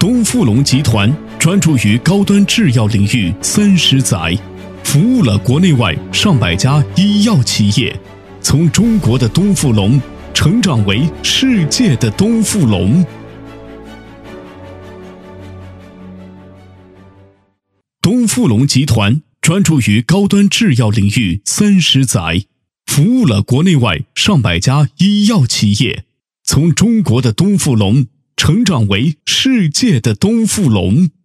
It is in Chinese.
东富隆集团专注于高端制药领域30载，服务了国内外上百家医药企业，从中国的东富隆成长为世界的东富隆。东富隆集团专注于高端制药领域30载，服务了国内外上百家医药企业，从中国的东富隆成长为世界的东富隆。